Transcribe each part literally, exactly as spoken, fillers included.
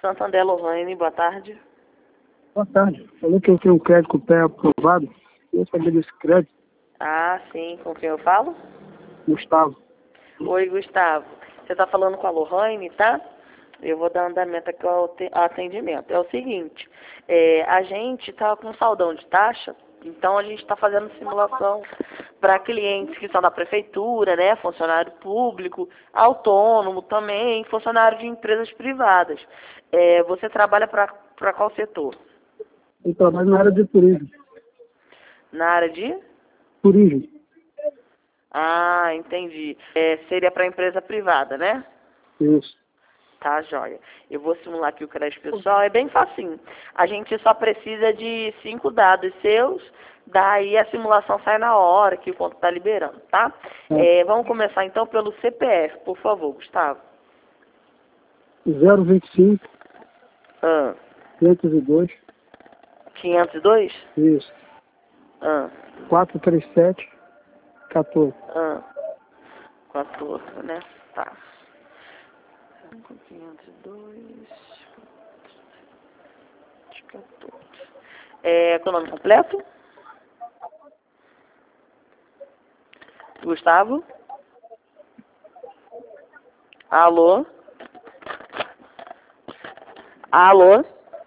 Santander, Lohane, boa tarde. Boa tarde. Falei que eu tenho um crédito com o pé aprovado. Eu sabia desse crédito. Ah, sim. Com quem eu falo? Gustavo. Oi, Gustavo. Você está falando com a Lohane, tá? Eu vou dar andamento aqui ao atendimento. É o seguinte, é, a gente está com saldão de taxa, então a gente está fazendo simulação para clientes que são da prefeitura, né, funcionário público, autônomo também, funcionário de empresas privadas. É, você trabalha para qual setor? Eu trabalho na área de turismo. Na área de? Turismo. Ah, entendi. É, seria para empresa privada, né? Isso. Tá, joia. Eu vou simular aqui o crédito pessoal, é bem facinho. A gente só precisa de cinco dados seus, daí a simulação sai na hora que o conto está liberando, tá? É. É, vamos começar então pelo C P F, por favor, Gustavo. zero vinte e cinco, Ah, quinhentos e dois. quinhentos e dois? Isso. Ah, quatrocentos e trinta e sete, quatorze. ah, quatorze, né? Tá. quinhentos e dois, quatorze. É, qual o nome completo? Gustavo? Alô? Alô?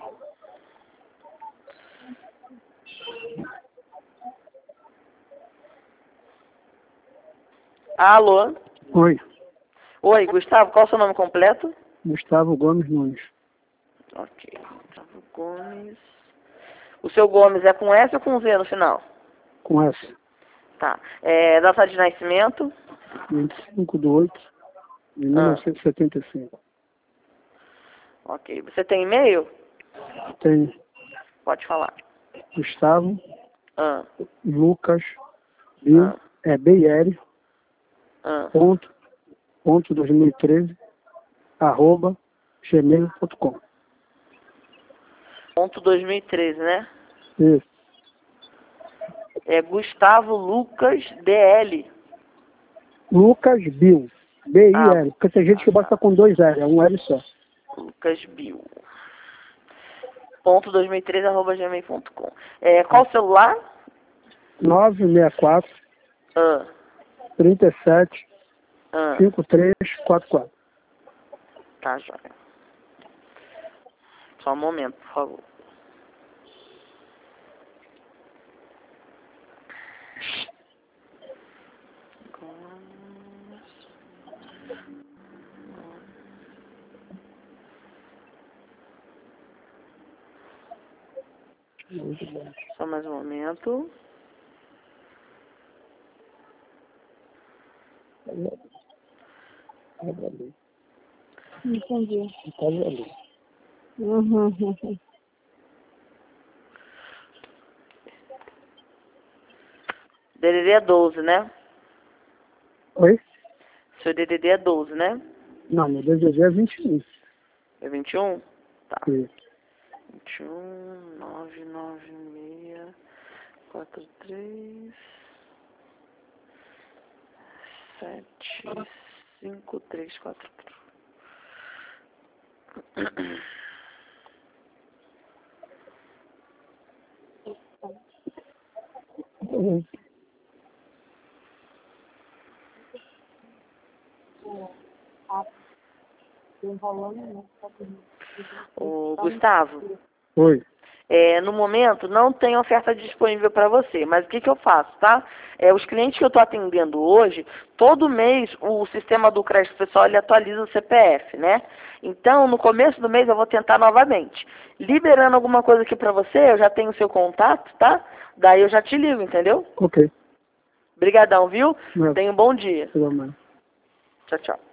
Alô? Oi. Oi, Gustavo, qual o seu nome completo? Gustavo Gomes Nunes. Ok, Gustavo Gomes. O seu Gomes é com S ou com Z no final? Com essa. Tá. É, data de nascimento? vinte e cinco de oito de mil novecentos e setenta e cinco. Ok. Você tem e-mail? Tem Pode falar. Gustavo Ah, Lucas Bill, ah, é B I L, ah. ponto, ponto dois mil e treze, arroba, gmail ponto com. Ponto dois mil e treze, né? Isso. É Gustavo Lucas D L. Lucas Bill, B I Ah, L, porque tem gente que bota com dois L, é um L só. Lucas Bill. Ponto dois mil e treze arroba gmail ponto com. É, qual o celular? nove seis quatro, Ah, trinta e sete, ah. cinquenta e três, quarenta e quatro. Tá, joia. Só um momento, por favor. Só mais um momento. Entendi. Uhum. D D D é doze, né? Oi? Seu D D D é doze, né? Não, meu D D D é vinte e um. É vinte e um? Tá. Isso. vinte e um, nove nove seis, quatro três, sete, cinco três quatro. Uhum. O Gustavo, Oi. é, no momento não tem oferta disponível para você, mas o que, que eu faço, tá? É, os clientes que eu estou atendendo hoje, todo mês o sistema do crédito pessoal ele atualiza o C P F, né? Então, no começo do mês eu vou tentar novamente. Liberando alguma coisa aqui para você, eu já tenho o seu contato, tá? Daí eu já te ligo, entendeu? Ok. Obrigadão, viu? Não, Tenha um bom dia. pelo menos. Tchau, tchau.